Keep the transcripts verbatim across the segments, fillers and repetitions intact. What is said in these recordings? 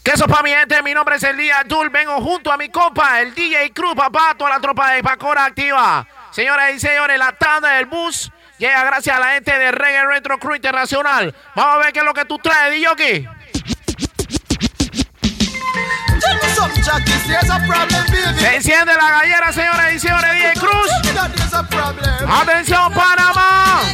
Que eso pa' mi gente, mi nombre es el Día Abdul, vengo junto a mi compa, el D J Cruz, papá, toda la tropa de Pacora activa. Señoras y señores, la tanda del bus llega gracias a la gente de Reggae Retro Crew Internacional. Vamos a ver qué es lo que tú traes, D J. Se enciende la gallera, señoras y señores, D J Cruz. Atención, Panamá.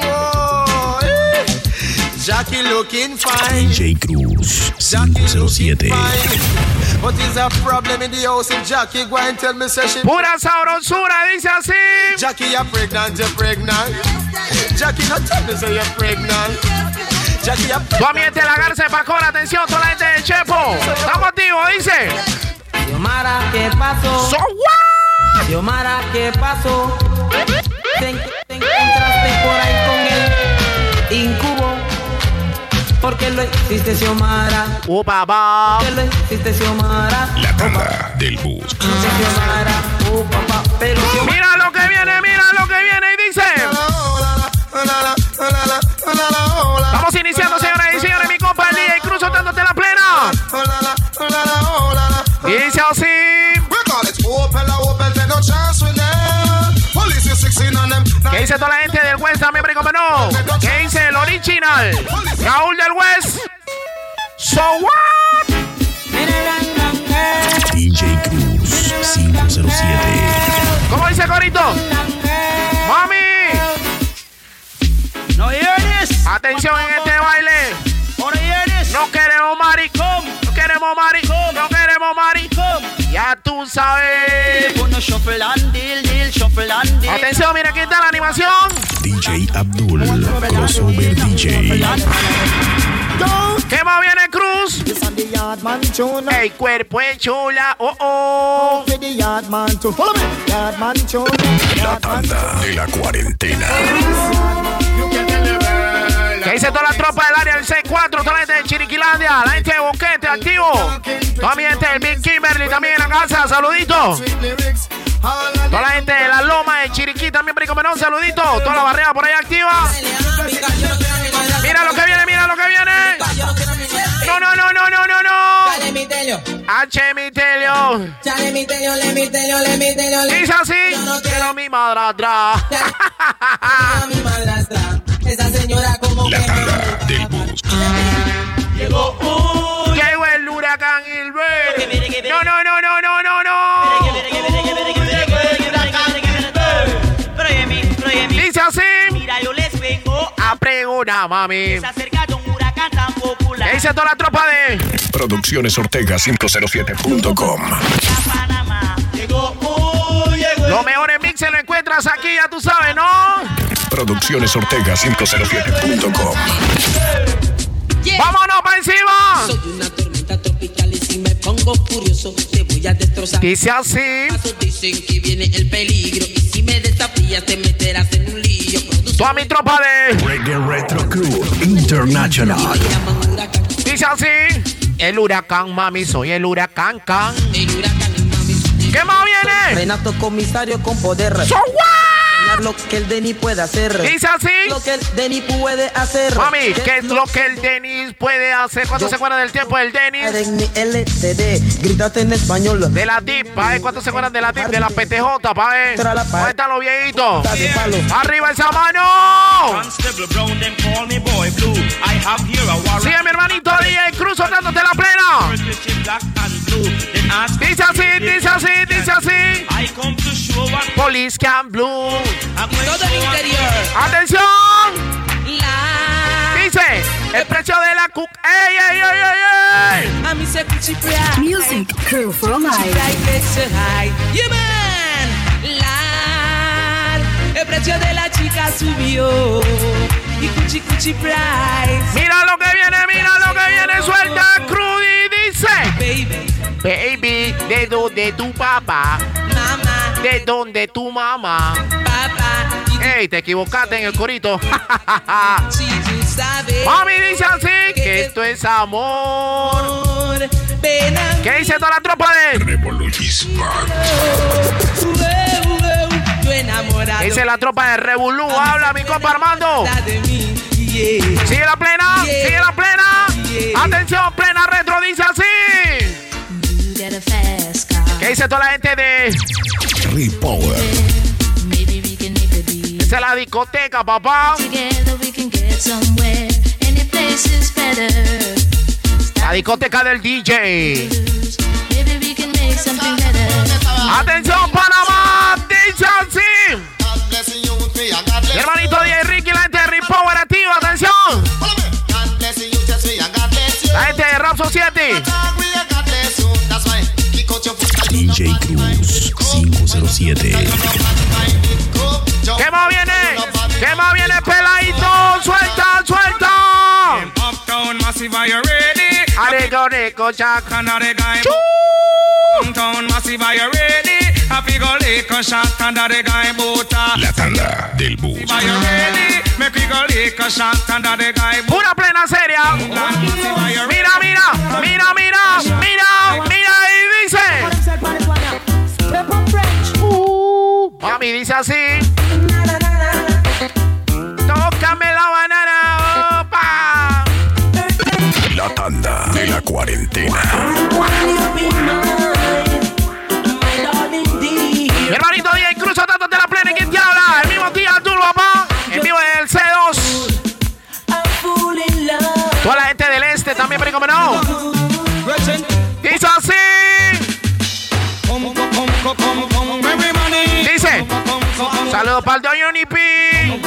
Jackie looking fine. D J Cruz cinco cero siete. What is a problem in the house if Jackie go and tell me say she pura sabrosura, dice así. Jackie, you're pregnant, you're pregnant. Jackie, no tell me say you're pregnant. Jackie, you're pregnant. Tu ambiente la garza de Pacora, atención, toda la gente de Chepo. Estamos activos, dice. Xiomara, ¿qué pasó? So what? Xiomara, ¿qué pasó? Te, te encontraste por ahí con el incubo. ¿Por qué lo hiciste, Xiomara? Oh, papá. ¿Por qué lo hiciste, Xiomara? La tanda del bus. Xiomara, oh, papá, pero Xiomara. Mira lo que viene, mira lo que viene y dice. Estamos iniciando, señoras y señores, mi compa el D J Cruz dándote la plena. Y dice así. ¿Qué dice toda la gente del West también, primo menor? ¿Qué dice el original? Raúl del West. So what? D J Cruz cinco cero siete. ¿Cómo dice Corito? Mami. No hear this. Atención en este baile. Wanna hear this? No queremos maricón. No queremos maricón. No queremos maricón. Ya tú sabes. Wanna shuffle and deal, deal, shuffle and deal. Atención, mira aquí está la animación. D J Abdul, crossover D J. ¿Qué más viene, Cruz? El cuerpo es chula, oh oh. La tanda de la cuarentena. ¿Qué dice toda la tropa del área del C cuatro? Toda la gente de Chiriquilandia, la gente de Boquete, activo. Toda mi gente del Big Kimberly también en la casa, saluditos. Toda la gente de la Loma de Chiriquí también, Perico Menón, saluditos. Toda la barrera por ahí activa. Mira lo que viene, mira lo que viene. No, no, no, no, no, no, no. H. Mitelio. Dice así. No quiero mi madrastra. Esa señora como La tanda del bus. Llegó un. Llegó el huracán Gilbert. No, no, no, no, no, no, no. Dice así. Mira, yo les vengo a pregonar, mami. Se acerca de un huracán tan popular. ¿Qué dice toda la tropa de Producciones Ortega cinco cero siete punto com. Panamá. Llegó un. Llegó los mejores mixes lo encuentras aquí, ya tú sabes, ¿no? Producciones Ortega cinco cero siete punto com. Yeah. ¡Vámonos para encima! Soy una tormenta tropical y si me pongo furioso te voy a destrozar. Dice así. Dicen que viene el peligro y si me desafías te meterás en un lío. Toda mi tropa de Reggae Retro Crew International. Dice así. El huracán, mami, soy el huracán, can. El huracán, mami. ¿Qué más viene? Renato comisario con poder. So what? Lo que el Denis puede hacer. Dice así. Lo que el Denis puede hacer. Mami, ¿qué es lo que el Denis puede hacer? ¿Cuánto se acuerdan del tiempo del Denis? En mi L C D, grítate en español. De la D I P, pa' ver. ¿Cuánto se acuerdan de la D I P? De la P T J, pa' ver. ¿Dónde están los viejitos? ¡Arriba esa mano! Sigue mi hermanito D J Cruz dándote la plena. Dice así, dice así, dice así. Police Can Blue. Todo el interior. ¡Atención! La. Dice, el precio de la cook. ¡Ey, ey, ey, ey, ey! A mí se cuchiprea. Music Crew for Life. Yeah, man. La. El precio de la chica subió. Y cuchi cuchi price. Mira lo que viene, mira lo que viene. Suelta Crudy, dice. Baby. Baby, ¿de dónde tu papá? Mamá. ¿De dónde tu mamá? Papá. Ey, te equivocaste en el corito. Si tú sabes. Mami dice así, que esto es amor. ¿Qué dice toda la tropa de Revolution? Yo enamorado. Dice la tropa de Revolú. Habla mi compa Armando. Sigue la plena, sigue la plena. Atención, plena retro, dice así. gente. Repower. Esa es la discoteca, papá. La discoteca del D J. Atención, Panamá. Dice así. Mi hermanito D J Ricky, la gente de Repower activa. Atención. La gente de Rap Society. D J Cruz cinco cero siete. ¿Qué más viene? ¿Qué más viene, peladito? Suelta, suelta. Uptown Massive, are you ready? Areco, Rico, Jack. Another guy. Downtown Massive, are you ready? Happy go lick a shot under the guy bota. La tanda del bus. Are you ready? Make we go lick a shot under the guy bota. Una plena seria. Mira, mira, mira, mira, mira, mira y dice. Uh, mami dice así. Tócame la banana, opa. La tanda de la cuarentena. Mi hermanito D J Cruz, dándote la plena. ¿Quién te habla? El mismo día, tú, papá. En vivo en el C dos. Toda la gente del este también, pero como no. Dice así. Dice. Saludos para el de Unipi.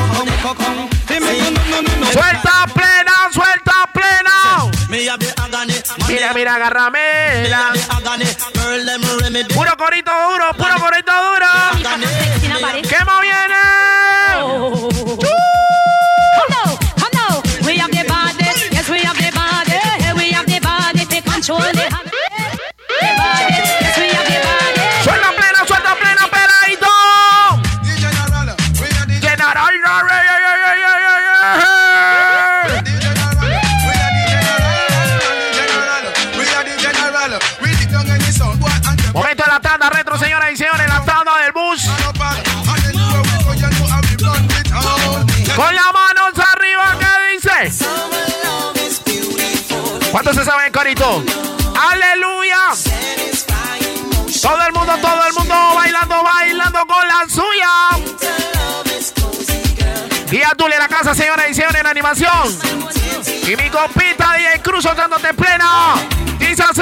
Suelta plena, suelta plena. Mira, mira, agárrame. Puro corito duro, puro corito duro. ¿Qué más viene? Suelta plena, suelta plena, peladito. General, momento de la tanda retro, señoras y señores, la tanda del bus. Con las manos arriba, ¿qué dice? ¿Cuánto se sabe, corito? ¡Aleluya! Todo el mundo, todo el mundo bailando, bailando con la suya. Y a Tule la casa, señoras y señores, en animación. Y mi compita D J Cruz dándote plena. Dice así.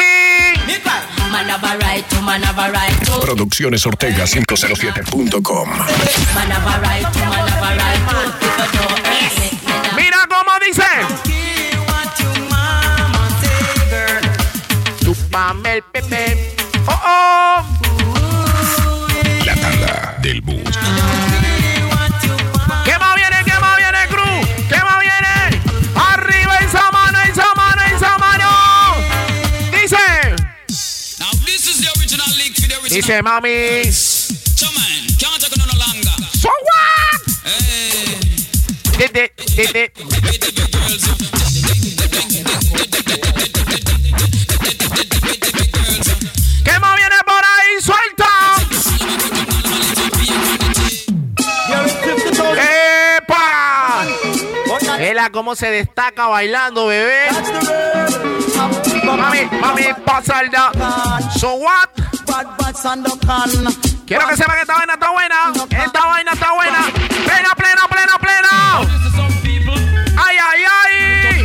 Producciones Ortega cinco cero siete punto com. Mira cómo dice. Chúpame el pepe. Oh, oh. La tanda del bus. ¿Qué más viene? ¿Qué más viene, Cruz? ¿Qué más viene? Arriba esa mano, esa mano, esa mano. Dice. Dice, mami. So what? Did it, did it. ¿Qué más viene por ahí? ¡Suelta! ¡Epa! Vela cómo se destaca bailando, bebé. Mami, mami, pasa el da. So what? Quiero que sepan que esta vaina está buena. Esta vaina está buena. Plena, plena, plena, plena. Ay, ay, ay.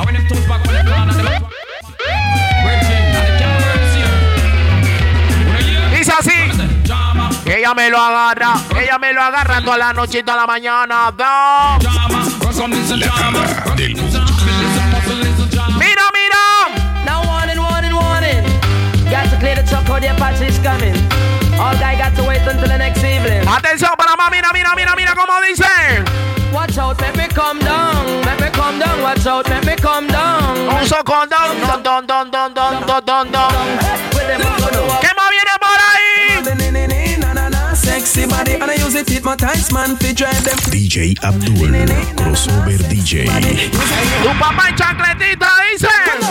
Dice así. Ella me lo agarra. Ella me lo agarra toda la noche y toda la mañana. Da. La tanda del bus. Mira, mira. Now warning, warning, warning. Got to clear the truck or the Apache is coming. All guy got to wait until the next evening. Atención, Panamá, mira, mira, mira, mira cómo dice. Watch out, let me come down. Let me come down, watch out, let me come down. Un socón, don, don, don, don, don, don, don, don, don. ¿Qué más viene por ahí? Sexy body and I use it hypnotize man fi drive them. D J Abdul, crossover D J. Tu papá en chancletita dice.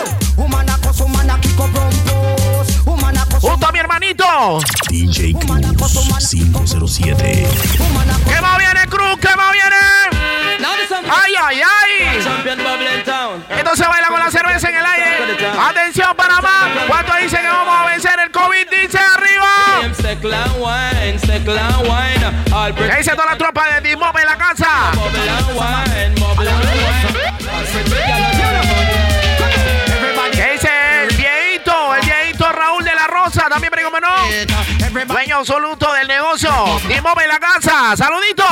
Junto a mi hermanito. D J Cruz cinco cero siete. ¿Qué más viene, Cruz? ¿Qué más viene? Ay, ay, ay. Esto se baila con la cerveza en el aire. Atención, Panamá. ¿Cuánto dice que vamos a vencer el COVID? Dice arriba. Circle and wine, circle and wine. All ¿Qué dice toda la tropa de D-Mobile en la casa? bubble and wine, bubble and wine. All pretty girls. ¿Qué dice el viejito? El viejito Raúl de la Rosa, también pero como no. Dueño absoluto del negocio. D-Mobile en la casa. Saludito.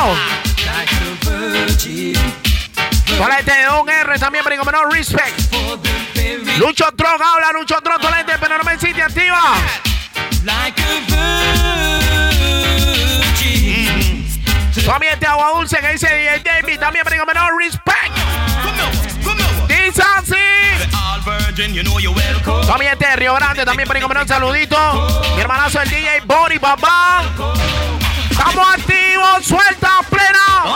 Toda la gente de Don R también pero como no. Respect. Lucho Tron, habla Lucho Tron. Toda la gente de Penormen City activa. También este agua dulce que dice D J David, también pero como no. Respect. Dice así. También este de Río Grande, también pero como no. Un saludito. Mi hermanazo el D J Bori, papá. Estamos activos, suelta, plena.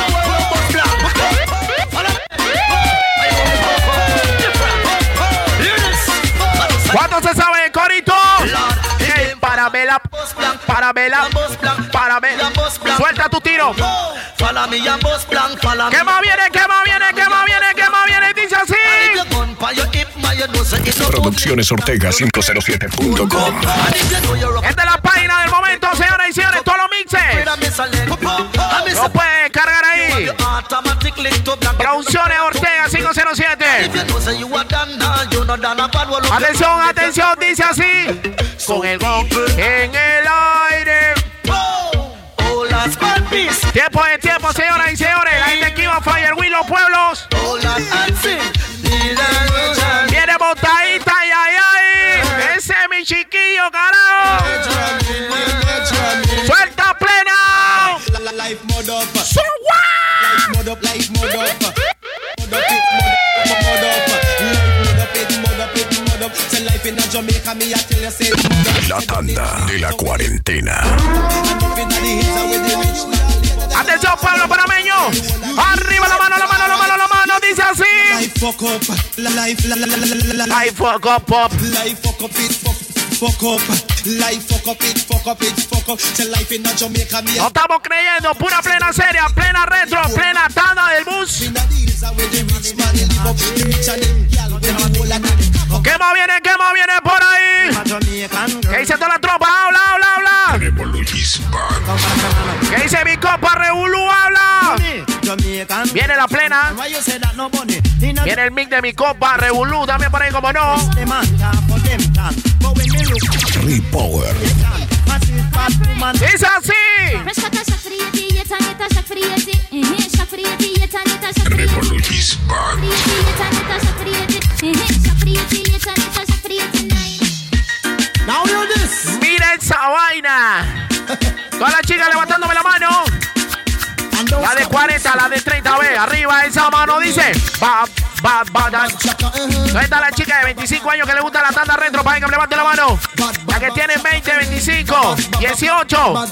¿Cuánto se sabe, Corito? Hey, para vela, para vela, para vela. Suelta tu tiro. ¿Qué más viene? ¿Qué más viene? ¿Qué más viene? ¿Qué más viene? Dice así. Producciones Ortega cinco cero siete punto com. Esta es la página del momento, señoras y señores. Todos los mixes. Lo pueden cargar ahí. Producciones Ortega cinco cero siete. Atención, atención, dice así. Con el gong en el aire. Tiempo de tiempo, señoras y señores. La gente que iba a Firewheel, los pueblos. Viene botadita, ay, ay, ay. Ese es mi chiquillo, carajo. Suelta plena. So what? La tanda de la cuarentena. Atención, pueblo panameño. Arriba la mano, la mano, la mano, la mano. Dice así. Life fuck up, life, Life fuck up, pop. life fuck up, it fuck, fuck up, life fuck up, it fuck up, it fuck up. Say life in Jamaica, me. No estamos creyendo, pura plena seria, plena retro, plena tanda del bus. ¿Qué más viene? ¿Qué más viene por ahí? ¿Qué dice toda la tropa? Habla, habla, habla. ¿Qué dice mi copa Revolú? Habla. Viene la plena. Viene el mix de mi copa Revolú, también por ahí como no. Repower. Dice así. Revolutis Band. Mira esa vaina. Todas las chicas levantándome la mano. La de cuarenta, la de treinta, ve, arriba esa mano dice. Ba, ba, ba, da. ¿Dónde está la chica de veinticinco años que le gusta la tanda retro? Para que me levante la mano. La que tiene veinte, veinticinco, dieciocho.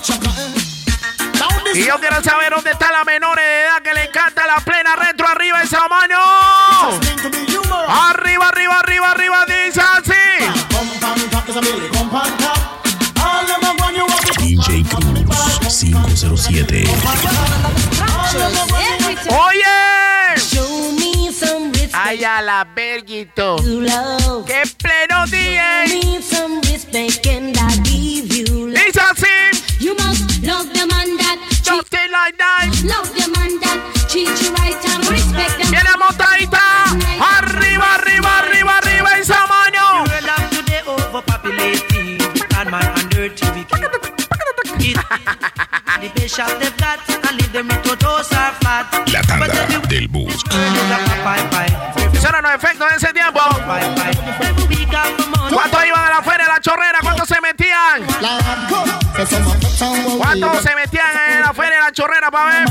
Y yo quiero saber dónde está la menor de edad que le encanta la plena retro. Arriba esa mano. Arriba, arriba, arriba, arriba, dice así. D J Cruz cinco cero siete. Oye. Ay, a la verguito. ¡Qué pleno D J! Dice así. You must love the man that Don't stay like that. love the man that treat you right and respect them. Viene montadita. Arriba, arriba, arriba, arriba esa mano. La tanda del bus. Esos eran los efectos de ese tiempo. ¿Cuántos iban a la feria de la chorrera? ¿Cuántos se metían? ¿Cuántos se metían en la feria de la chorrera para ver?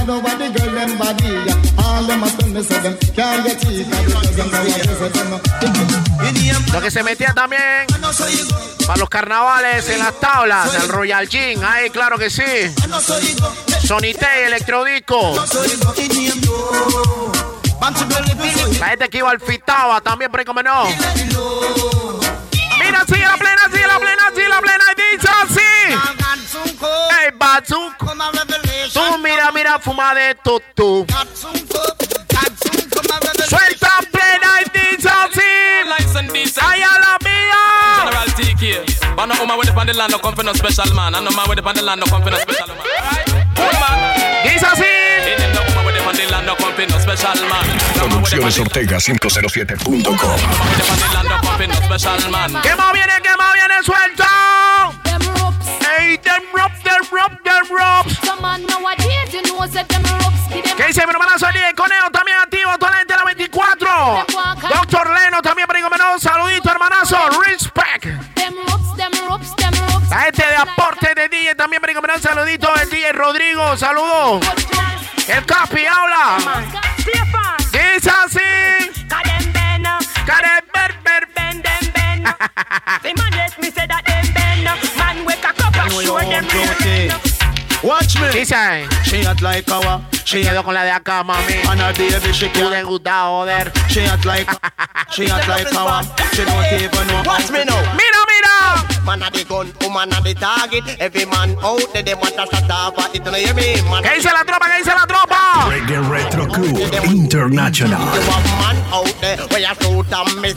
Lo que se metían también para los carnavales en las tablas del Royal Gin. Ahí, claro que sí. Sonité, Electrodisco. La gente que iba al Fitaba también, pero como no. Mira, sigue la plena, sigue la plena, sigue la plena. Y dice así. Hey, Bazooka. Tú mira, mira, fuma de tutu. Suelta plena y dice así. Ay, a la mía. But no woman with the panty land no come for no special man. And no man with the panty land no come for no special man. Cool man. Dice así. No woman with the panty land no come for no special man. Producciones Ortega cinco cero siete punto com. ¿Qué más viene? ¿Qué más viene? Suelto. Hey, them ropes, them ropes, them ropes. ¿Qué dice mi hermanazo el D J Conejo? También activo, toda la gente de la veinticuatro. Doctor Leno también, brigo menor. Saludito, hermanazo. Respect. La gente de aporte de D J también, brigo menor. Saludito, el D J Rodrigo. Saludo. El Capi habla. Dice así. Karen Ber Ber Ben Ben Ben. Watch me. Dice. She act like our. She quedó con la de acá, mami. And her baby she Tú le gusta joder. She act like. She act like our. She don't even know. Watch me now. Mira, mira. Man of the gun, woman of the target. Every man out there, they want us to stop. But it don't hear me, man. ¿Qué dice la tropa? ¿Qué dice la tropa? Reggae Retro Crew International. You have man out there where you shoot and miss.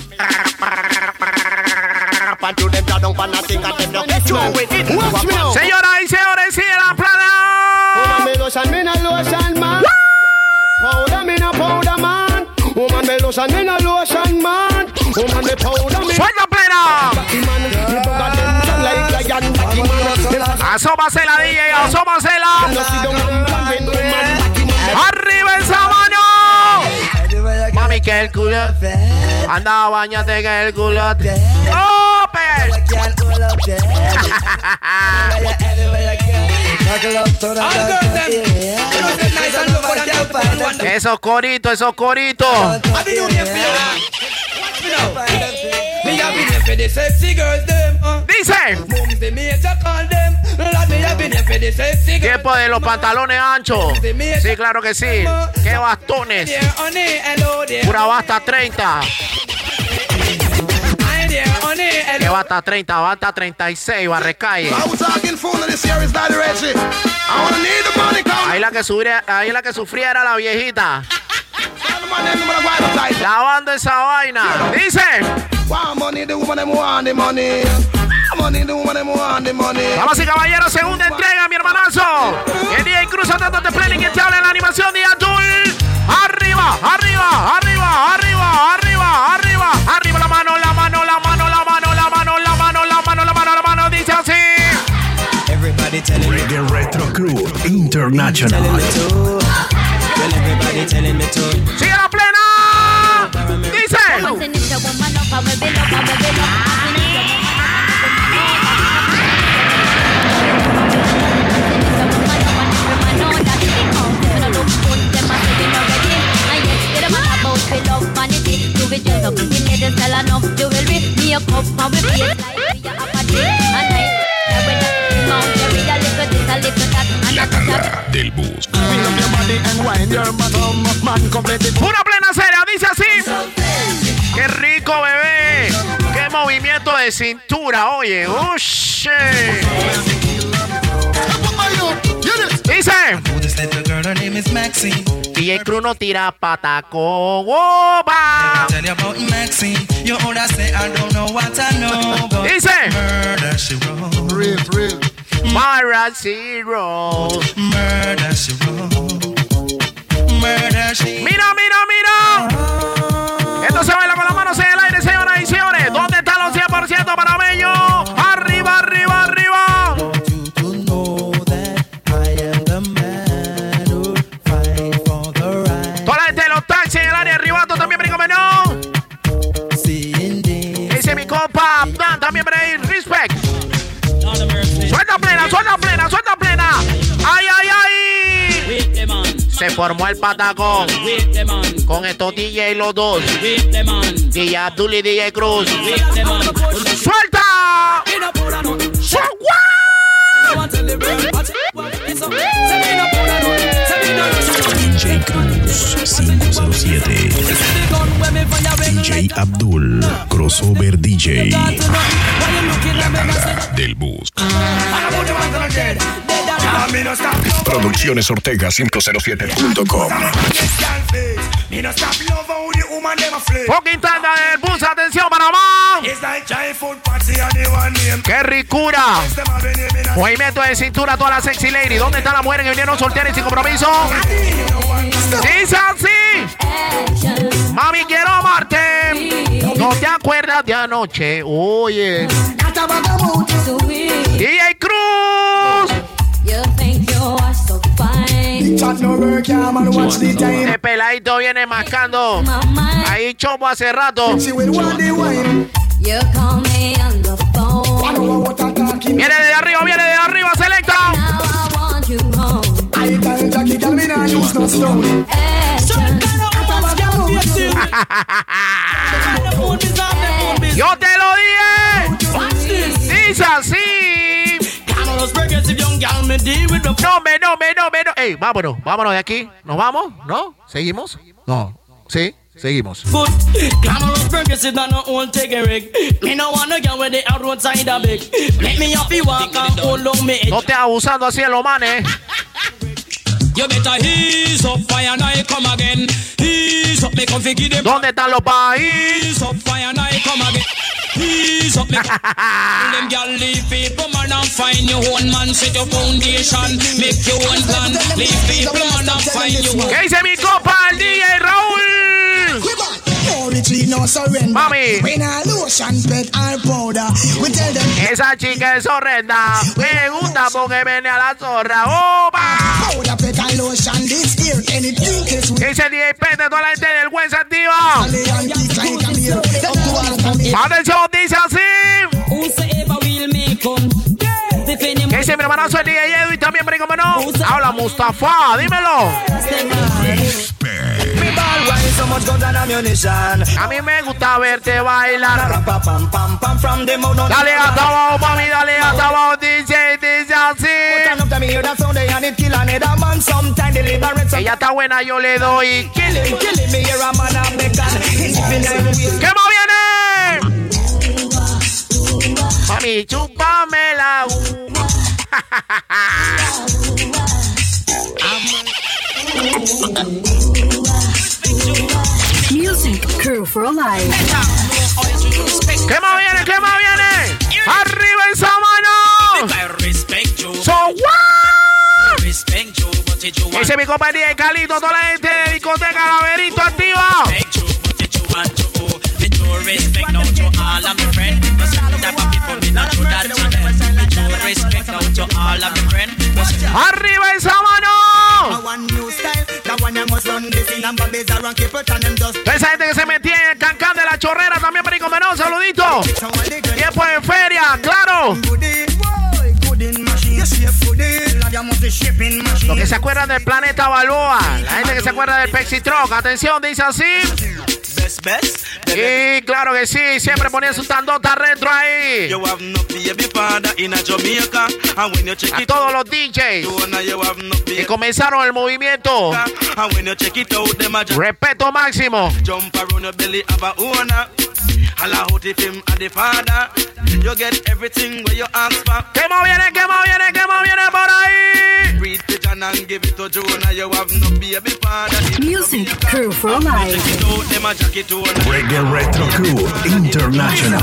Señoras y señores, sigue la plana. Woman me lotion, me no lotion man. Powder me no powder man. Woman me lotion, me no lotion man. Woman me powder me. Suelta plena. Asómasela, D J, asómasela. Arriba esa mano. Mami, que el culote. Anda, bañate que el culote. ¡Oh, per! Esos coritos, esos coritos. Dice. Tiempo de los pantalones anchos. Sí, claro que sí. Qué bastones. Pura basta treinta. Que basta treinta, basta treinta y seis, barrecalle. Ahí la que sufría, ahí la que sufría era la viejita. Lavando esa vaina. Dice. Damas y caballeros, segunda entrega, mi hermanazo. El día Cruz tratando de planning que te habla en la animación de Atul. Arriba, arriba, arriba, arriba, arriba, arriba. Arriba la mano, la mano, la mano, la mano, la mano, la mano, la mano, la mano, la mano. Dice así. Reggae Retro Crew International. Sigue la plena. Dice. La tanda del bus. Pura plena seria, dice así. Qué rico, bebé. Qué movimiento de cintura, oye. Ush. Dice. D J Cruz no tira patacón. ¡Opa! Dice. Mara Zero. Mira, mira, mira. Esto se baila con las manos en el aire, señoras y señores. ¿Dónde están los cien por ciento panameños? Arriba, arriba, arriba. Toda la gente de los taxis en el área de Ribato también, brinco menor. Dice mi compa, Dan, también por ahí, respect. Suelta plena, suelta plena, suelta plena. Ay, ay, ay. Se formó el patacón con estos D J los dos. D J Abdul y D J Cruz. ¡Suelta! ¡Suelta! D J Cruz cinco cero siete. D J Abdul Crossover D J. La tanda del bus. Producciones Ortega cinco cero siete punto com. Fucking tanda del bus, atención Panamá. ¡Qué ricura! Movimiento de cintura a toda la sexy lady. ¿Dónde están las mujeres que vinieron solteras y sin compromiso? Dice así. Mami, quiero amarte. No te acuerdas de anoche. Oye. D J Cruz. El peladito viene mascando. Ahí chopo hace rato. Viene de arriba, viene de arriba, selecta. Yo te lo dije. Dice así. No, me, no, me, no, me, no. Ey, vámonos, vámonos de aquí. ¿Nos vamos? ¿No? ¿Seguimos? No. ¿Sí? Seguimos. No te abusando así en los manes. ¿Dónde están los países? ¿Qué dice mi copa el D J Raúl? Mami, esa chica es horrenda. Me gusta porque viene a la zorra. ¡Opa! ¿Qué dice el D J Pete? Toda la gente del buen Santiva. Atención, dice así. ¿Qué dice mi hermanazo el D J Edu y también Brico Menor? Habla Mustafa, dímelo. A mí me gusta verte bailar. Dale hasta abajo, mami, dale hasta abajo, D J, dice así. Ella está buena, yo le doy. ¿Qué más viene? Mami, chúpame la uva. Music Crew for Life. ¿Qué más viene? ¿Qué más viene? ¡Arriba esa mano! ¡So what! Ese es mi compañía de Calito, toda la gente de discoteca Laberinto activa. ¡Arriba esa mano! Esa gente que se metía en el cancán de la chorrera también, Perico Menor, saludito. Tiempo de feria, claro. Los que se acuerdan del Planeta Balboa, la gente que se acuerda del Pepsi Truck, atención, dice así. Y claro que sí, siempre ponía su tandota retro ahí. A todos los D Js que comenzaron el movimiento. Respeto máximo. ¿Qué más viene? ¿Qué más viene? ¿Qué más viene por ahí? Music Crew for Life. Reggae Retro Crew International.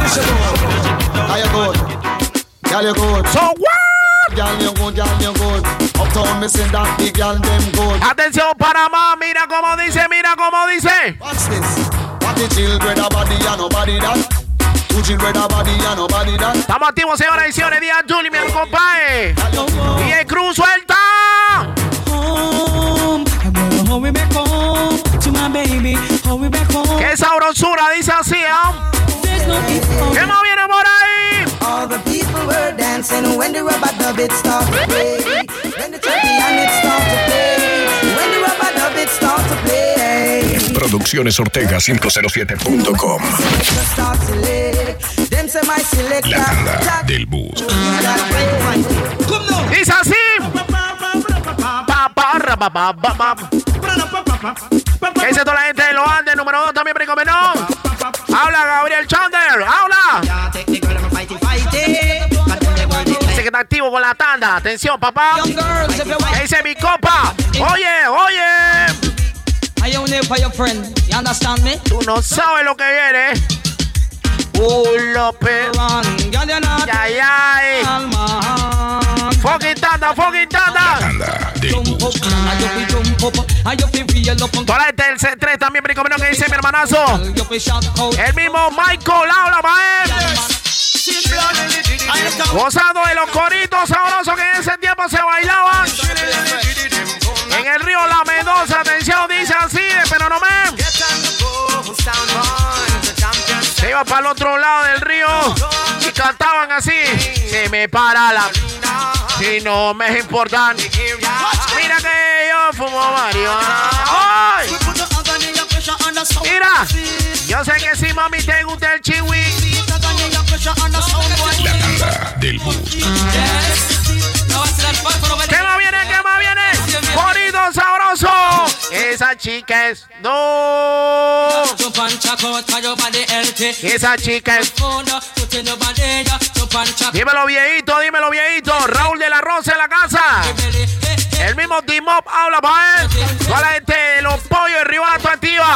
So what? Atención Panamá, mira cómo dice, mira cómo dice. Estamos activos, señoras y señores. Día Juli, mi compadre. Y el Cruz suelta. Qué sabrosura, dice así, ¿eh? ¿Qué más viene por ahí? All the people were dancing when the rubber dub start to play. When the champion it start to play. When the rubber dub start to play. Producciones Ortega cinco cero siete punto com. La tanda del bus. Dice así. ¿Qué dice toda la gente de los Andes? Número dos también, Perico Menor. Habla Gabriel Chandler, habla. Dice que está activo con la tanda. Atención, papá. ¿Qué dice mi copa? Oye, oye. Tú no sabes lo que viene. Uh, López. Ay, ay. Fucking tanda, fucking tanda. Toda la gente del C tres también, brico, que dice mi hermanazo. El mismo Michael habla, maestro. Gozando de los coritos sabrosos que en ese tiempo se bailaban. En el río La Mendoza, atención, dice así, pero no me. Se iba para el otro lado del río y cantaban así. Se me para la... Si no me importan. Mira que yo fumo marihuana. ¡Ay! Mira, yo sé que si mami te gusta el chiwi. La tanda del bus. ¿Qué más viene? ¿Qué más viene? Corrido sabroso. Esa chica es no. Esa chica es. Dímelo viejito, dímelo viejito. Raúl de la Rosa en la casa. El mismo T-Mob habla para él. Toda la gente de los pollos de Ribato activa.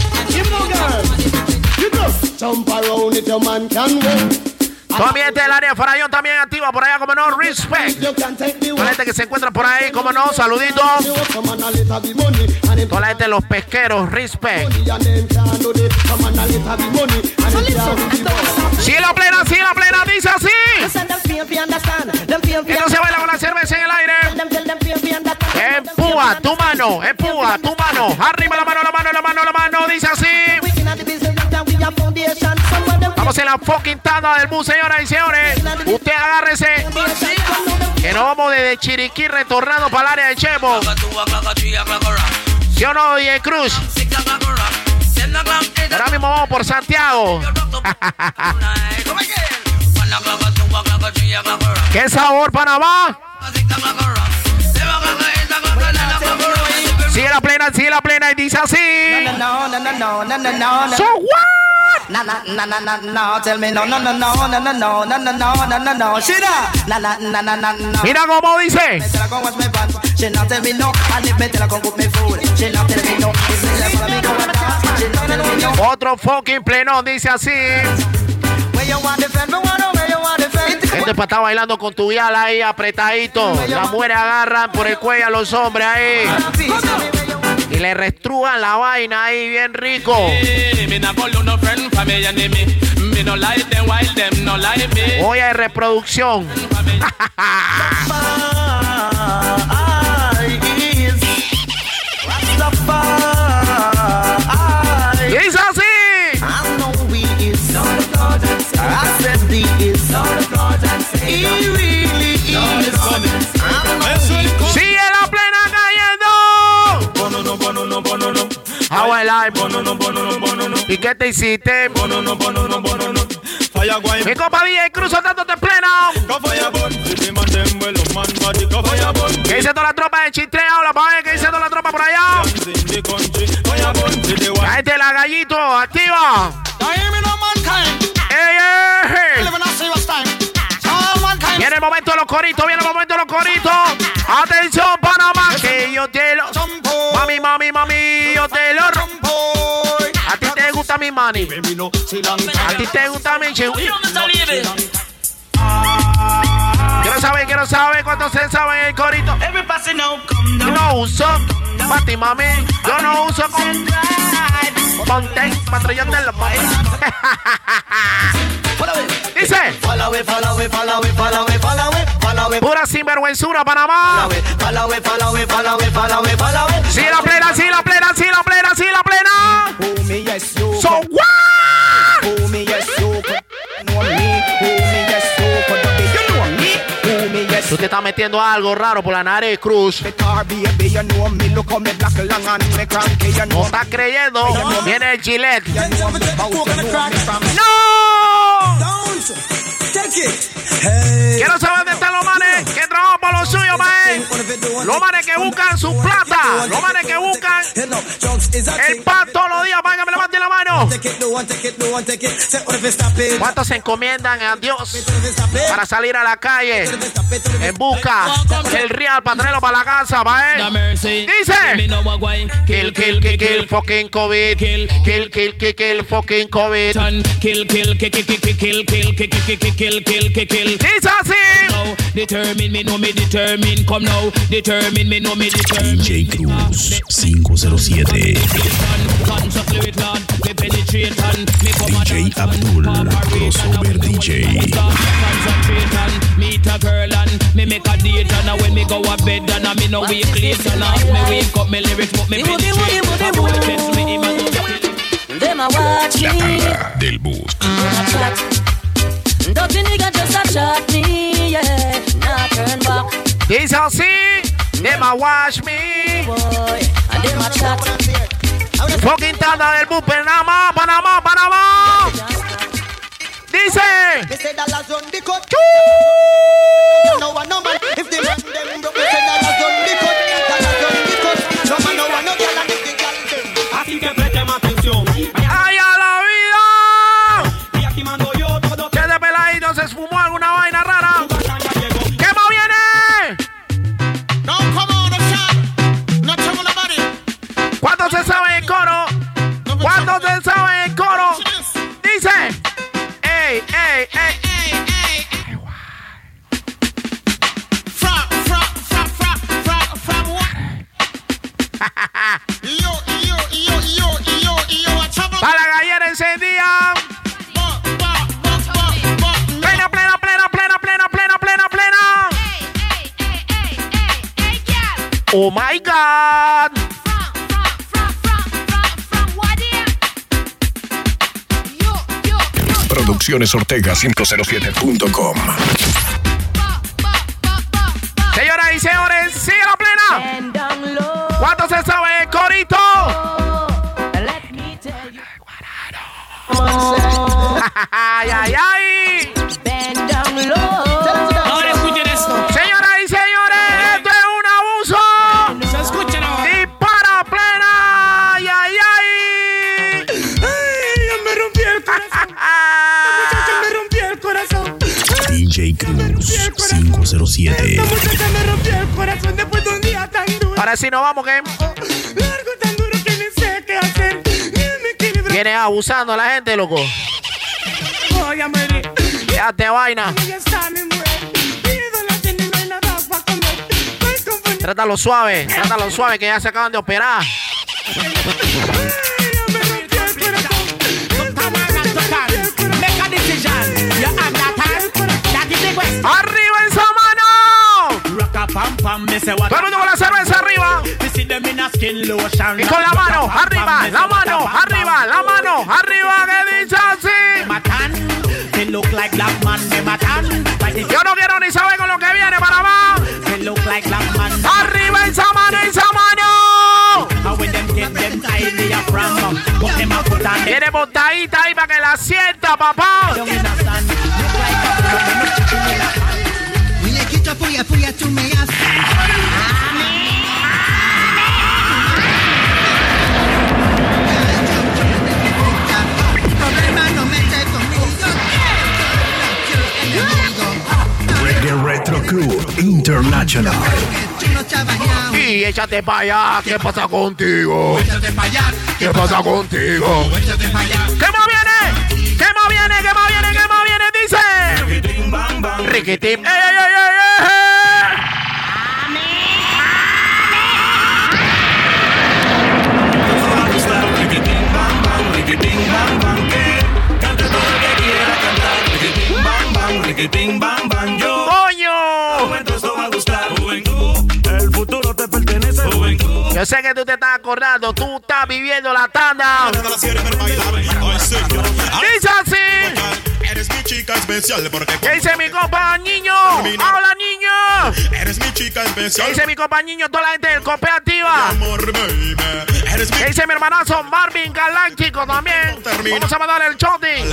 Toda mi gente del área de Farallón también activa por allá, como no, respect. Toda la gente que se encuentra por ahí, como no, saluditos. Toda la gente de los pesqueros, respect. Si la plena, si la plena, dice así. Que no se baila con la cerveza en el aire. Empúa tu mano, empúa tu mano. Arriba la mano, la mano, la mano, la mano, dice así. Vamos en la fucking tanda del bus, señoras y señores. Usted agárrese. Que nos vamos desde Chiriquí retornando para el área de Chepo. ¿Sí o no, D J Cruz? Ahora mismo vamos por Santiago. ¿Qué sabor, Panamá? Sigue la plena, sigue la plena y dice así. So what? Na na na na na na, tell me no no no no no no no no no no no no no. Shida. Na na na na na na. Mira cómo dice. She not tell me no, and if me tell her come cook me food. She not tell me no, if me tell her me go and dance. She not tell me no. Otro fucking pleno dice así. Where you want the friend, me want where you want the friend. Este para estar bailando con tu vial ahí apretadito. Las mujeres agarran por el cuello a los hombres ahí. Y le restrugan la vaina ahí bien rico. Hoy hay reproducción. Y dice así. Sigue la plena cayendo. How I like. ¿Y qué te hiciste? Mi copa D J Cruz dándote plena. ¿Qué dice toda la tropa de Chitre? Habla para ver qué dice toda la tropa por allá. Cállate la gallito, activa. Ey, ey. Viene el momento de los coritos, viene el momento de los coritos. Atención, Panamá, que yo te lo... Mami, mami, mami, yo te lo rompo. A ti te gusta mi money. A ti te gusta mi chihuahua. Quiero saber, quiero saber cuántos se saben el corito. Yo no uso Pati, mami. Yo no uso con... Ponte, patrullón de los países. Dice. Pura sinvergüenzura, Panamá. Sí, la plena, sí, la plena, sí, la plena, sí, la plena. So what? Tú te estás metiendo algo raro por la nariz, Cruz. No estás creyendo. Viene el Gillette. ¡No! Quiero saber dónde están los manes que trabajan por lo suyo, man. Los manes que buscan su plata. Los manes que buscan el pan todos los días. Para que me levanten la mano. ¿Cuántos se encomiendan a Dios para salir a la calle en busca del real para traerlo para la casa, va él? Dice: Kill, kill, kill, kill, fucking COVID. Kill, kill, kill, kill, kill, fucking COVID. Kill, kill, kill, kill, kill, kill, kill, kill, kill, kill, kill, kill, kill, kill. Dice así. Determine me, know me determine. Come now, determine me, know me determine. D J Cruz cinco cero siete. D J Abdul, crossover D J. Meet a girl and me make a date and when me go a bed and me no wake late and me wake up me lyrics but me penetrate. Them a watch La me. tanda del bus. Dirty nigga just a chat me, yeah. Nah turn back. Dice así. Them a watch me. Boy, and them a chat. Fucking tanda del bus, Panamá, Panamá, Panamá. Dice. Así que presten atención. ¡Ay, a la vida! Y aquí mando yo todo. ¿Qué de peladito se esfumó alguna vaina rara? ¿Qué más viene? No, come on, no shot. No trouble nobody. ¿Cuánto se sabe el coro? ¿Cuánto se sabe el coro? Dice. ¡Ey, ey, ey! From, from, from, from, from, from what? Yo, yo, yo, yo, yo, yo, a trouble. Para la gallera encendida. Plena, plena, plena, plena, plena, plena, plena, plena. Oh my God. Producciones Ortega cinco cero siete punto com. Señoras y señores, sigue la plena. ¿Cuánto se sabe el corito? Ay, ay, ay. Ahora escuchen esto. Señoras y señores, esto es un abuso. Se escuchen ahora. Dispara plena. Ay, ay, ay. Ay, ya me rompí el corazón. La muchacha me rompió el corazón. D J Cruz cinco cero siete. La muchacha me rompió el corazón después de un día tan duro. Ahora sí nos vamos, ¿qué? Largo tan duro que ni sé qué hacer. Viene abusando a la gente, loco. Oye, Mary. Quédate vaina. Ya está, mi mujer. Pido la tienda y no hay nada para comer. Estoy confundido. Trátalo suave, trátalo suave que ya se acaban de operar. ¡Arriba esa mano! Todo el mundo con la cerveza arriba. Y con la mano, arriba, la mano, arriba, la mano, arriba, que dice así. Yo no quiero ni saber con lo que viene para más. Arriba esa mano, esa mano. Tiene botadita ahí para que la sienta, papá. Muñequito, furia, furia, tú me haces. Problema no mete conmigo. Reggae Retro Crew International. Y échate para allá, ¿qué pasa contigo? ¿Qué pasa contigo? ¿Qué más viene? ¿Qué más viene? ¿Qué más viene? ¿Qué más viene? Dice Riquitín. ¡Ey, ey, ey, ey, ey! ¡Coño! El futuro te pertenece. Yo sé que tú te estás acordando, tú estás viviendo la tanda. Dice así. Eres mi chica especial porque ¿qué dice mi compa niño? ¡Hola, niño! Eres mi chica especial. ¿Qué dice mi compa niño? Toda la gente del Cooperativa. Amor, baby. ¿Qué dice mi hermanazo Marvin Galáctico también? Vamos a mandar el shotting.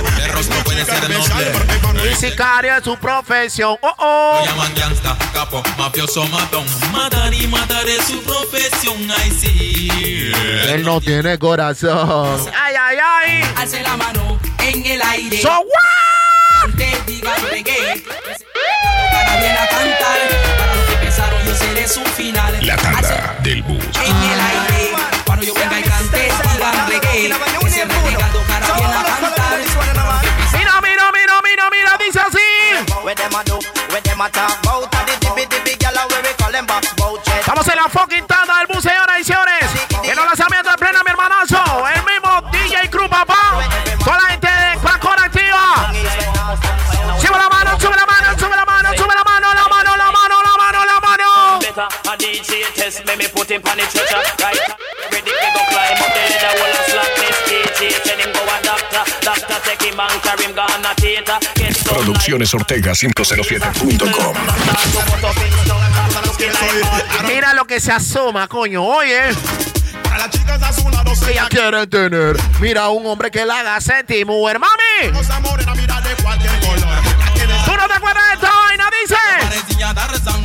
Y sicario es su profesión. Oh, oh. Lo llaman gangsta, capo, mafioso, matón. Matar y matar es su profesión, ay sí. Él no tiene corazón. Ay, ay, ay. Alce la mano en el aire. So what? Te diga reggae. Para bien a cantar. Para los que pensaron yo seré su final. La tanda del bus. En el aire. Cuando yo venga y cante, digan reggae. Ese renegado para bien a cantar. Mira, mira, mira, mira, mira, dice así. Estamos en la fucking tanda del bus, señoras y señores. En los lanzamientos de plena, mi hermanazo. El mismo D J Crew, papá. Toda la gente de Crackon activa. Sube la mano, sube la mano, sube la mano, sube la mano, la mano, la mano, la mano, la mano. A D J test me, me put him on the stretcher. Right, ready to go climb up the ladder, wall of slack. This D J tell him go a doctor. Doctor take him and carry him gone a theater. Producciones Ortega cinco cero siete punto com. Mira lo que se asoma, coño, oye. Ella quiere tener. Mira un hombre que la haga sentir mujer, mami. ¿Tú no te acuerdas de esta vaina? Dice.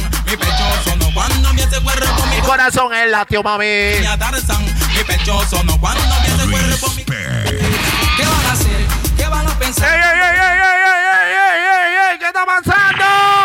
Mi corazón es latio, mami. Mi pecho sonó cuando me hace cuerpo. ¿Qué van a hacer? ¿Qué van a pensar? ¡Ey, ey, ey, ey, ey, ey, ey, ey, ey! ¿Qué está pasando?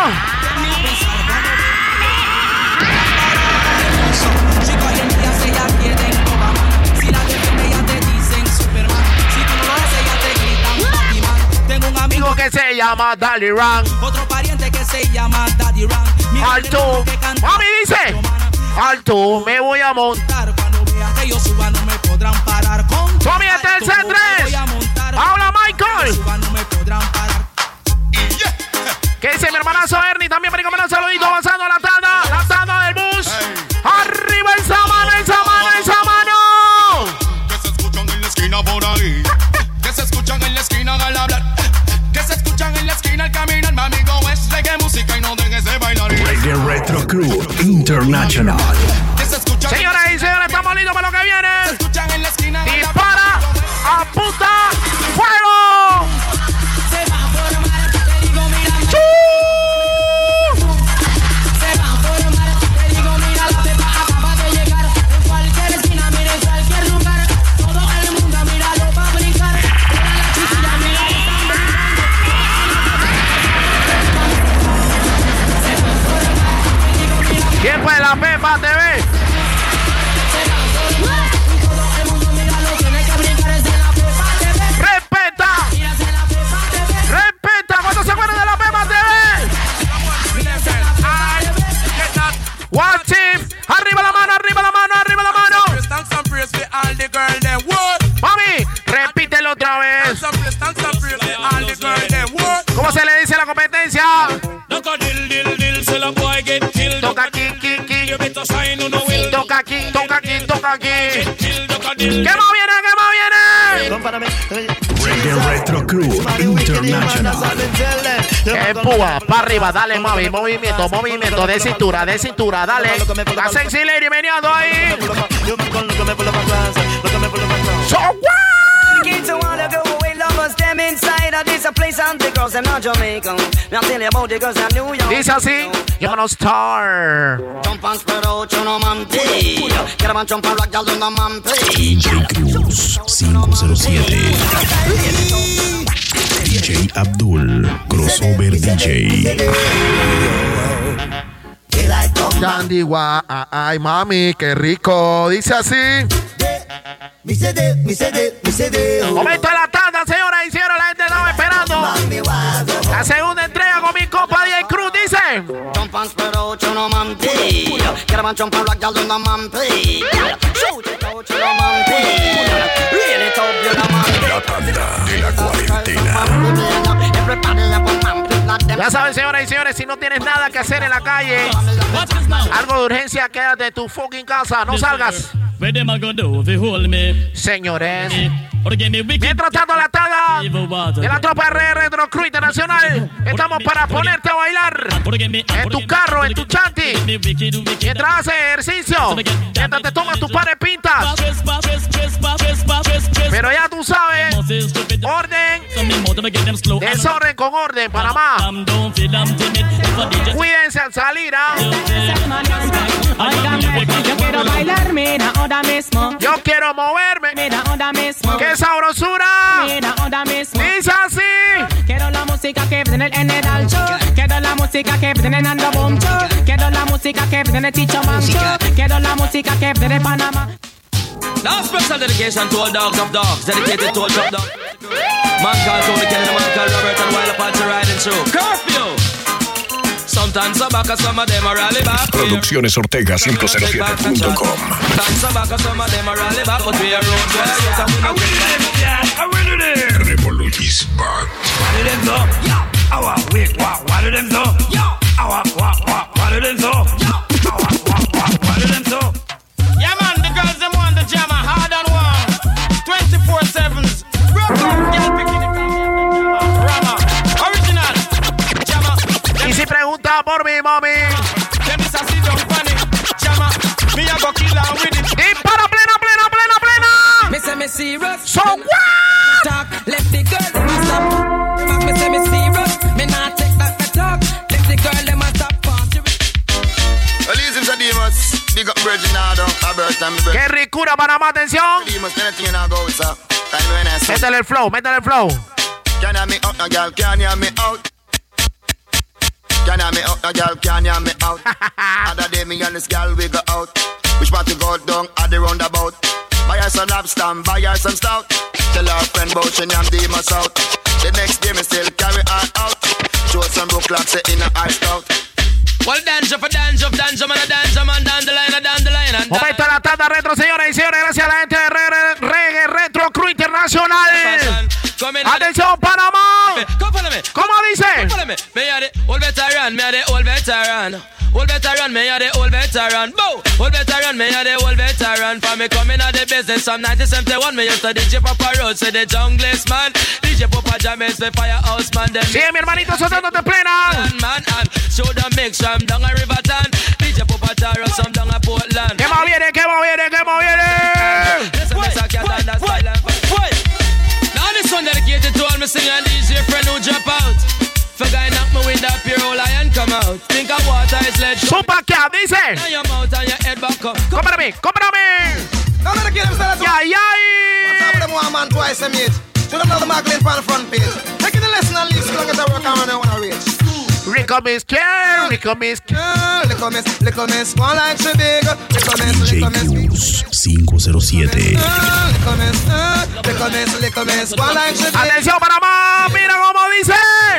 Chicos, hoy en día se ya quieren Obama. Si la defiende ya te dicen Superman. Si tú no lo haces ya te gritan Batman. Tengo un amigo que se llama Daddy Rank. Otro pariente que se llama Daddy Rank. Alto. Mami dice. Alto, me voy a montar. Cuando vean que yo suba no me podrán parar. Con Tommy este el C tres. Habla Michael. No me podrán parar. ¿Qué dice mi hermanazo Ernie? También para comer un saludito avanzando a la tanda. La tanda del bus. Arriba esa mano, esa mano, esa mano. Que se escuchan en la esquina por ahí. Que se escuchan en la esquina al hablar. Que se escuchan en la esquina al caminar. Mi amigo es reggae música y no dejes de bailar. Reggae Retro Crew International. Señoras y señores, estamos listos para lo que viene. Se escuchan en la esquina. Dispara, apunta, fuego. Se va a formar, te digo mira. Se va a formar, te digo mira. La pepa acaba de llegar. En cualquier esquina, mira, en cualquier lugar. Todo el mundo míralo va a brincar. Toda la chiquilla mira, están brincando. Se va a formar, te digo mira. ¿Quién fue la Pepa T V? ¡Respeta! ¡Respeta! ¿Cuántos se acuerdan de la Pepa T V? Watch it. Arriba la mano, arriba la mano, arriba la mano. Mami, repítelo otra vez. ¿Cómo se le dice a la competencia? Toca aquí, aquí, aquí. Toca aquí, toca aquí, toca aquí. ¿Qué más viene? ¿Qué más viene? Reggae Retro Crew International. Empúa, para arriba, dale mami, movimiento, movimiento de cintura, de cintura, dale. La sexy lady meneando ahí. So what? Dice así, llámanos Star. D J Cruz cinco cero siete. D J Abdul Crossover D J. Dandy Wa, ay mami, qué rico. Dice así. Momento de la tanda, señoras y señores, la gente estaba esperando la segunda entrega con mi compa D J Cruz, dice. La tanda de la cuarentena. Ya saben, señoras y señores, si no tienes nada que hacer en la calle, algo de urgencia, quédate en tu fucking casa, no salgas. Where them a go do if you hold me? Señores, mientras tanto la tada de la tropa R R Retro Crew Internacional, estamos para ponerte a bailar en tu carro, en tu chanti, mientras haces ejercicio, mientras te tomas tus pares pintas. Pero ya tú sabes, orden, desorden con orden, Panamá. Cuídense al salir, ¿ah? Yo quiero bailar, mira, ahora mismo. Yo quiero moverme. Mira, ahora mismo. ¡Qué sabrosura! Mira, ahora mismo. Dice así. Quiero la música que viene en el alto. Quiero la música que viene en Ando Bomcho. Quiero la música que viene en Ticho Mancho. Quiero la música que viene en Panamá. Now special dedication to all dogs of dogs, dedicated to all top dogs. Man called Tony Kelly, man called Robert, and while Apache riding through. Curfew! Sometimes I back, some of them are rally back. Producciones Ortega cinco cero siete punto com. Sometimes I back, some of them are rally back, but we are road where you can win a win. I win it. Revolutis back. What do them so? Awa, wait, what? What do them so? Awa, what, what? What do them so? Awa, what, what? What do them so? Yeah, man, the girls them want the jam hard and warm. twenty-four sevens. Broke down, girl picking it from Rama. Original. Jama. Y si pregunta por mi mami. Them is a sit down funny. Jama. Me a go kill her with it. Y para plena, plena, plena, plena. Me say me serious. So what? Talk. Left the girl them a stop. Me say me serious. Me not take that for talk. Left the girl them a stop. Well, easy for Demas. Big up Virgin Nado. Qué ricura, Panamá, atención. Métele el flow, métele el flow. Can you me out, girl? Can you me out? Can you me out, girl? Can you me out? Other day me and this girl we go out. Which part to go down at the roundabout? Buy her some lobster, buy her some stout. Tell her friend about she and Demas out. The next day me still carry her out. Show some broke clocks in a ice out. Well, dance for dance of dance, man, a dance, man, down the line, down the line. And momento de la tanda retro, señores y señores. Gracias a la gente de Reggae, Reggae Retro Crew Internacional. Atención, Panamá. ¿Cómo dice? Me are the old veteran, me are the old veteran. Old veteran, me are the old veteran. Bow, old veteran, me are the old veteran. For me coming out the business from nineteen seventy-one, me used to D J Papa Road, say the junglist man. D J Papa Jam is the firehouse man. Sí, mi hermanito, soltándote plena. Man, and show the mix from down a Riverton. D J Papa Taro, some down a Portland. ¿Qué más viene? ¿Qué más viene? ¿Qué más viene? Now this one dedicated to all my singer D J friend who drop out. For guy knock me with that pure old lion come out. Think of water is lead. Super Cap dice. Now your mouth and your head back up. Cómprame, cómprame. Come on, kill him, start Ya, ya. What's up with them one man twice a mate? Should have the Magdalene on the front page. Taking the lesson and leave so long as I work on I wanna reach. Rico Miss Care, Rico Miss Care. Little miss, little miss, one like she big. Little miss, little miss. D J Cruz cinco cero siete. Little miss, little miss, little miss, one like she big. Atención, Panamá, mira cómo dice.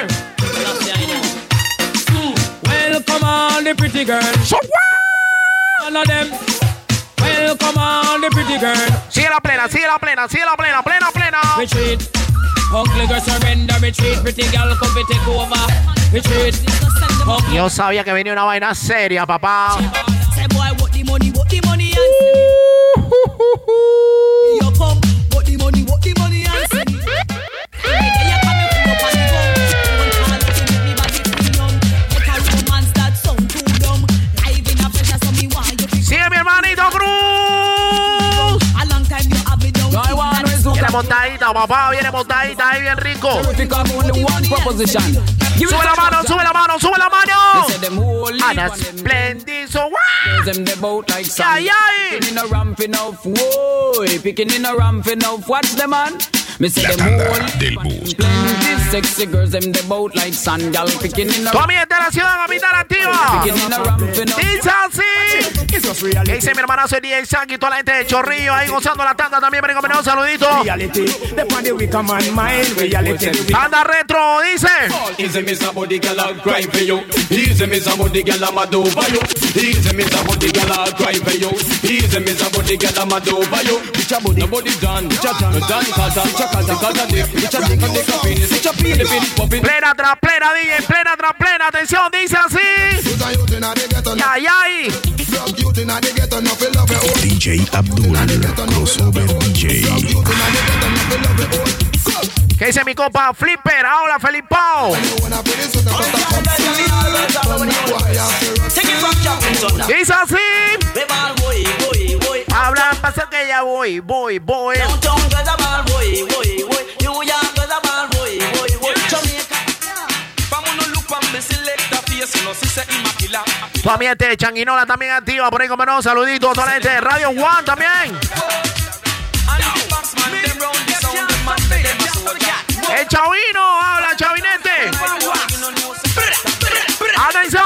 Welcome on the pretty girl. So what? All of them. Welcome on the pretty girl. Sigue la plena, sigue la plena, sigue la plena, plena, plena. Retreat. Ugly girl surrender, retreat. Pretty girl come to take over. Retreat. Yo sabía que venía una vaina seria, papá. Say boy, what the money, what the money and you come, what the money, what the money and send it. Hey, you come up on the go. One call to make me body freedom. Make a romance that sound too dumb. Live in a pressure, so me want you. Sigue mi hermanito Cruz. A long time you have me down. Viene montadita, papá, viene montadita, ahí bien rico. Sube la mano, sube la mano, sube la mano. Ana Splendizo, ay, ay. Picking in a ramp enough, whoa. Picking in a ramp enough, watch them man. Me say them whole del bus. Splendid, sexy girls, them the boat like sandal. Picking in a comienza la ciudad capital activa. Picking in a ramp enough. Dice así. ¿Qué dice mi hermanazo D J Sanky y toda la gente de Chorrillo ahí gozando la tanda también? Ven a un saludito. Tanda retro, dice. Easy me somebody girl I'll cry for you. Easy me somebody girl I'm a do for you. Easy me somebody girl I'll cry for you. Easy me somebody girl I'm a do for you. Bitch a body, nobody done. Bitch a done, done cause I'm chuck cause I'm cause I'm dip. Bitch a dick and dick a penis. Bitch a penis, penis popping. Plena tras plena, D J, plena tras plena. Atención, dice así. Ay, ay. D D J Abdul, crossover D J. ¿Qué dice mi compa Flipper? Hola, Felipao. Dice así. Hablan, pasa que ya voy, voy, voy. Tu ambiente de Changuinola también activa. Por ahí como no, saluditos a toda la gente de Radio One también. El Chavino, habla Chavinete. Atención.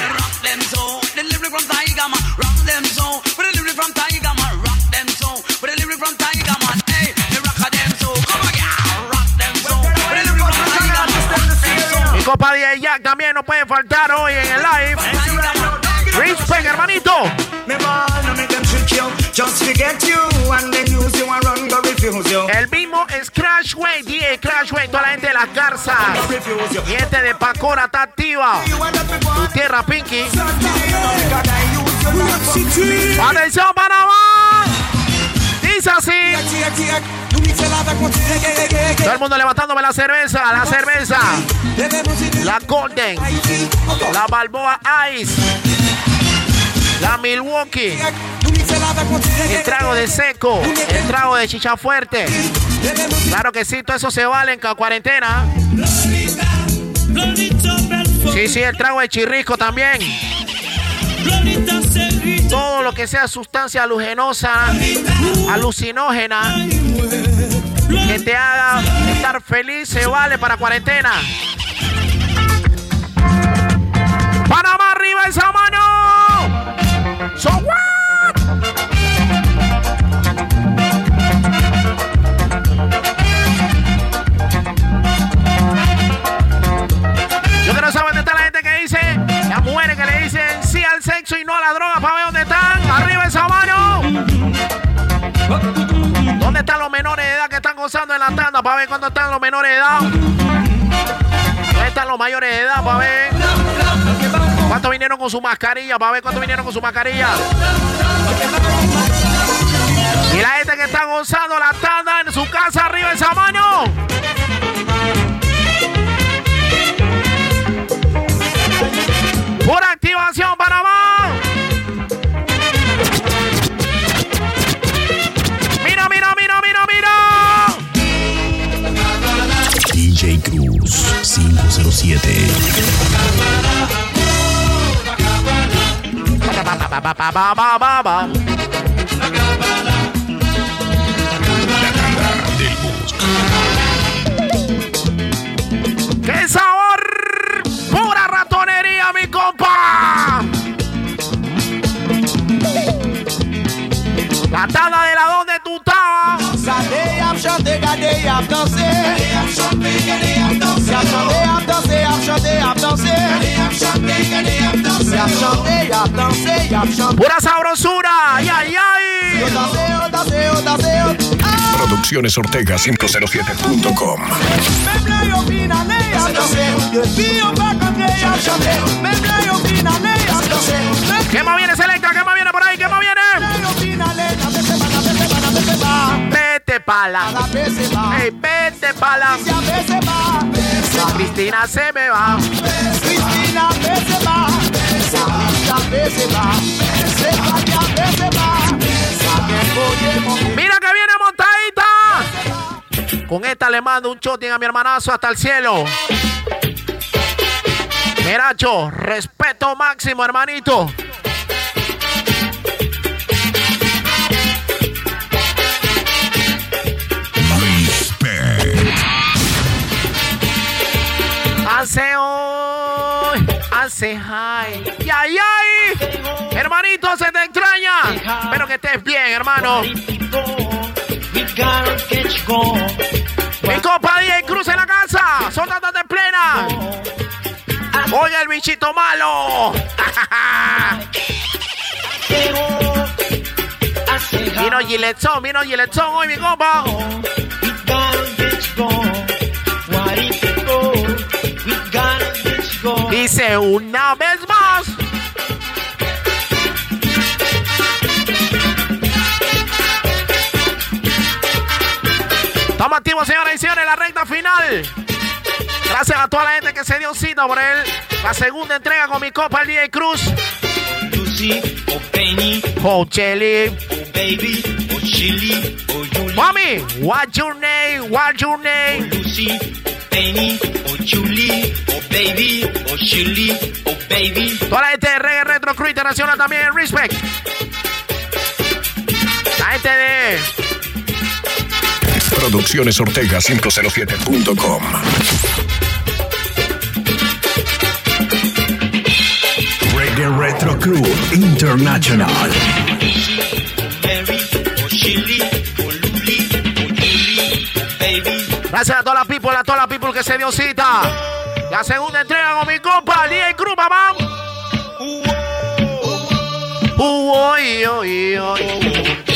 Mi copa de Jack también no puede faltar hoy en el live. Respect, hermanito. El mismo es Crashway, D J Crashway, toda la gente de las garzas. Y este de Pacora está activa. Tu tierra, Pinky. Atención, Panamá. Dice así. Todo el mundo levantándome la cerveza, la cerveza. La Golden. La Balboa Ice. La Milwaukee. El trago de seco. El trago de chicha fuerte. Claro que sí, todo eso se vale en cuarentena. Sí, sí, el trago de chirrisco también. Todo lo que sea sustancia alucinosa, alucinógena, que te haga estar feliz, se vale para cuarentena. Panamá arriba esa mano. So what? Yo quiero saber dónde está la gente que dice, las mujeres que le dicen sí al sexo y no a la droga, para ver dónde están. Arriba esa mano. ¿Dónde están los menores de edad que están gozando en la tanda? Para ver cuándo están los menores de edad. ¿Dónde están los mayores de edad? Para ver cuántos vinieron con su mascarilla. Para ver cuántos vinieron con su mascarilla. Y la gente que está gozando la tanda en su casa, arriba esa mano. Por activación, Panamá. Mira, mira, mira, mira, mira. D J Cruz cinco cero siete. Ba, ba, ba, ba, ba, ba, ba. ¡Qué sabor! ¡Pura ratonería, mi compa! La tanda de la donde tú estabas. Pura sabrosura. Ay, ay, ay. Producciones Ortega cinco cero siete punto com. ¿Qué más viene, Selecta? ¿Qué más viene por ahí? ¿Qué más viene? Vete pala. Hey, vete pala. Cristina se me va. Cristina se va. Mira que viene montadita. Con esta le mando un choting a mi hermanazo hasta el cielo. Miracho, respeto máximo, hermanito. Hace hoy, hace high. ¡Ay, ay, ay! Hermanito, se te extraña. Espero que estés bien, hermano. Mi copa D J Cruz en la casa. Soltándote en plena. Oye, el bichito malo. Vino Giletson, vino Giletson hoy, mi copa. Dice una vez más. Estamos activos, señoras y señores, en la recta final. Gracias a toda la gente que se dio cita por él. La segunda entrega con mi copa, el D J Cruz. Lucy, oh Penny, oh Chelly, oh baby, oh Chili, oh Julie. Mami, what's your name? What's your name? Oh Lucy, oh Penny, oh Julie, oh baby, oh Chili, oh baby. Toda la gente de Reggae Retro Crew Internacional también en Respect. La gente de Producciones Ortega cinco cero siete punto com. Reggae Retro Crew International. Gracias a toda la people, a toda la people que se dio cita. La segunda entrega con mi compa, D J Cruz, mamá. Uh, oh, oh, oh.